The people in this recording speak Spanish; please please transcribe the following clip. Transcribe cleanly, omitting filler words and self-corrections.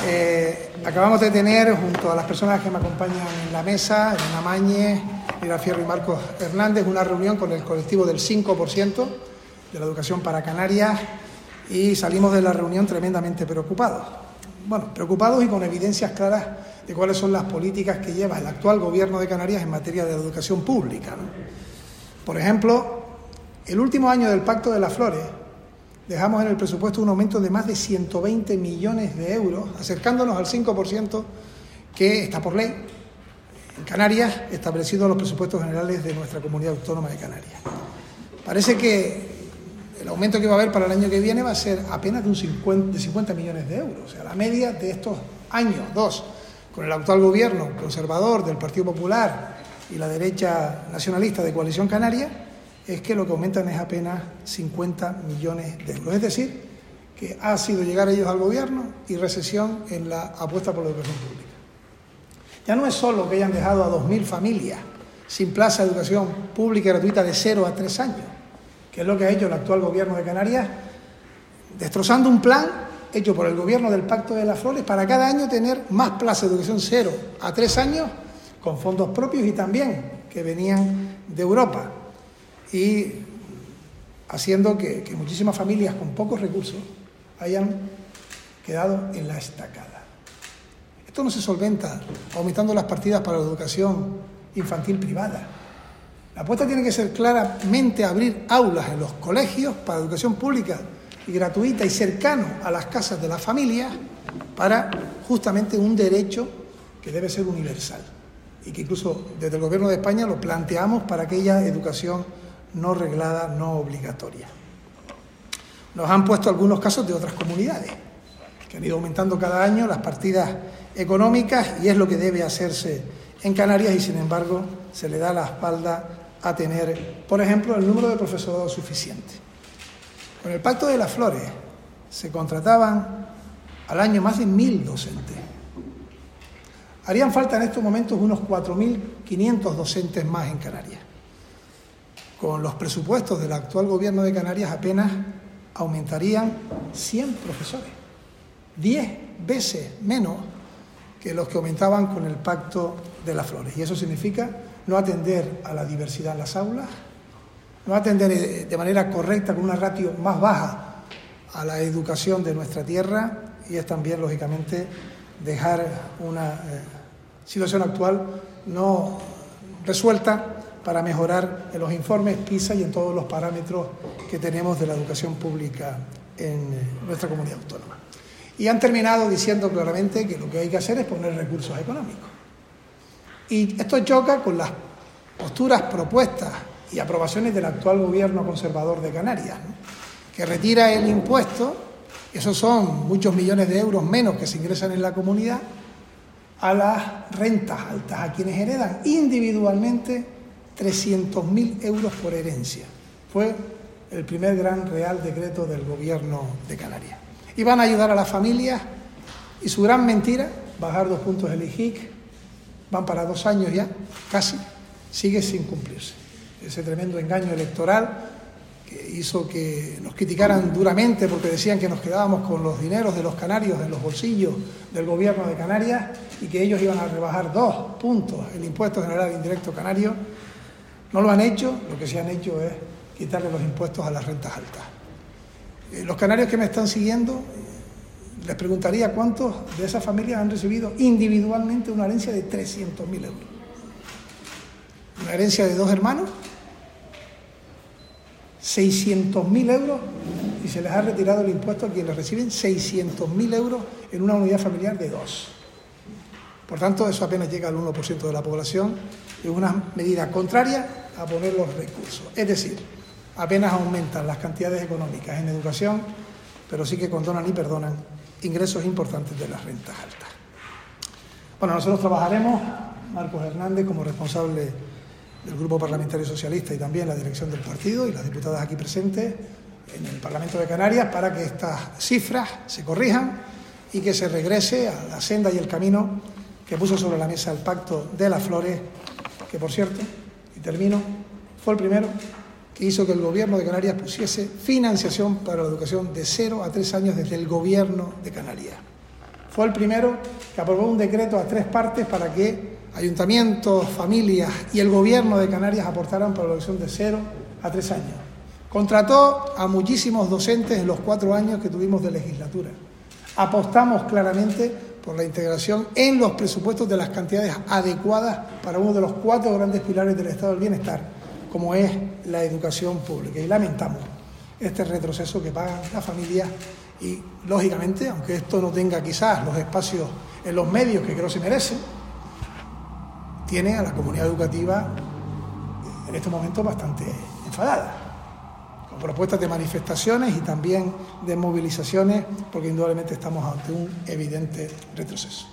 Acabamos de tener, junto a las personas que me acompañan en la mesa, Elena Mañez, Mira Fierro y Marcos Hernández, una reunión con el colectivo del 5% de la educación para Canarias, y salimos de la reunión tremendamente preocupados. Bueno, preocupados y con evidencias claras de cuáles son las políticas que lleva el actual Gobierno de Canarias en materia de educación pública, ¿no? Por ejemplo, el último año del Pacto de las Flores dejamos en el presupuesto un aumento de más de 120 millones de euros, acercándonos al 5% que está por ley en Canarias, establecido en los presupuestos generales de nuestra comunidad autónoma de Canarias. Parece que el aumento que va a haber para el año que viene va a ser apenas de 50 millones de euros. O sea, la media de estos años, dos, con el actual gobierno conservador del Partido Popular y la derecha nacionalista de Coalición Canaria, es que lo que aumentan es apenas 50 millones de euros. Es decir, que ha sido llegar ellos al gobierno y recesión en la apuesta por la educación pública. Ya no es solo que hayan dejado a 2.000 familias sin plaza de educación pública y gratuita de 0 a 3 años, que es lo que ha hecho el actual gobierno de Canarias, destrozando un plan hecho por el gobierno del Pacto de las Flores para cada año tener más plazas de educación 0 a 3 años con fondos propios y también que venían de Europa, y haciendo que muchísimas familias con pocos recursos hayan quedado en la estacada. Esto no se solventa aumentando las partidas para la educación infantil privada. La apuesta tiene que ser claramente abrir aulas en los colegios para educación pública y gratuita y cercano a las casas de las familias para justamente un derecho que debe ser universal y que incluso desde el Gobierno de España lo planteamos para aquella educación no reglada, no obligatoria. Nos han puesto algunos casos de otras comunidades que han ido aumentando cada año las partidas económicas, y es lo que debe hacerse en Canarias, y sin embargo se le da la espalda a tener, por ejemplo, el número de profesorado suficiente. Con el Pacto de las Flores se contrataban al año más de 1.000 docentes. Harían falta en estos momentos unos 4.500 docentes más en Canarias. Con los presupuestos del actual Gobierno de Canarias apenas aumentarían 100 profesores, 10 veces menos que los que aumentaban con el Pacto de las Flores. Y eso significa no atender a la diversidad en las aulas, no atender de manera correcta, con una ratio más baja, a la educación de nuestra tierra, y es también, lógicamente, dejar una situación actual no resuelta para mejorar en los informes PISA y en todos los parámetros que tenemos de la educación pública en nuestra comunidad autónoma. Y han terminado diciendo claramente que lo que hay que hacer es poner recursos económicos. Y esto choca con las posturas, propuestas y aprobaciones del actual gobierno conservador de Canarias, ¿no? Que retira el impuesto, esos son muchos millones de euros menos que se ingresan en la comunidad, a las rentas altas, a quienes heredan individualmente 300.000 euros por herencia. Fue el primer gran real decreto del gobierno de Canarias. Y van a ayudar a las familias, y su gran mentira, bajar 2 puntos el IGIC, van para 2 años ya, casi, sigue sin cumplirse. Ese tremendo engaño electoral que hizo que nos criticaran duramente porque decían que nos quedábamos con los dineros de los canarios en los bolsillos del gobierno de Canarias y que ellos iban a rebajar 2 puntos el impuesto general indirecto canario. No lo han hecho, lo que sí han hecho es quitarle los impuestos a las rentas altas. Los canarios que me están siguiendo, les preguntaría cuántos de esas familias han recibido individualmente una herencia de 300.000 euros. Una herencia de 2 hermanos, 600.000 euros, y se les ha retirado el impuesto a quienes reciben 600.000 euros en una unidad familiar de 2. Por tanto, eso apenas llega al 1% de la población, y es una medida contraria a poner los recursos. Es decir, apenas aumentan las cantidades económicas en educación, pero sí que condonan y perdonan ingresos importantes de las rentas altas. Bueno, nosotros trabajaremos, Marcos Hernández como responsable del Grupo Parlamentario Socialista y también la dirección del partido y las diputadas aquí presentes en el Parlamento de Canarias, para que estas cifras se corrijan y que se regrese a la senda y el camino que puso sobre la mesa el Pacto de las Flores, que, por cierto, y termino, fue el primero que hizo que el Gobierno de Canarias pusiese financiación para la educación de 0 a 3 años desde el Gobierno de Canarias. Fue el primero que aprobó un decreto a 3 partes para que ayuntamientos, familias y el gobierno de Canarias aportaran para la educación de 0 a 3 años. Contrató a muchísimos docentes en los 4 años que tuvimos de legislatura. Apostamos claramente por la integración en los presupuestos de las cantidades adecuadas para uno de los 4 grandes pilares del estado del bienestar, como es la educación pública. Y lamentamos este retroceso que pagan las familias y, lógicamente, aunque esto no tenga quizás los espacios en los medios que creo se merecen, tiene a la comunidad educativa en este momento bastante enfadada, con propuestas de manifestaciones y también de movilizaciones, porque indudablemente estamos ante un evidente retroceso.